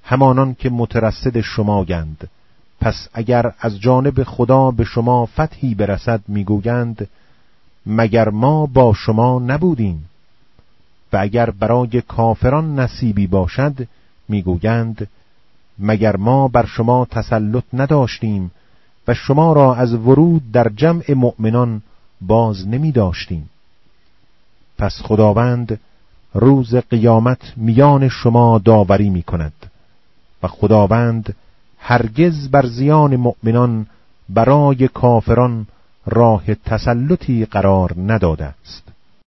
همانان که مترصد شمایند. پس اگر از جانب خدا به شما فتحی برسد میگویند مگر ما با شما نبودیم، و اگر برای کافران نصیبی باشد میگویند مگر ما بر شما تسلط نداشتیم و شما را از ورود در جمع مؤمنان باز نمی داشتیم. پس خداوند روز قیامت میان شما داوری می کند و خداوند هرگز بر زیان مؤمنان برای کافران راه تسلطی قرار نداده است.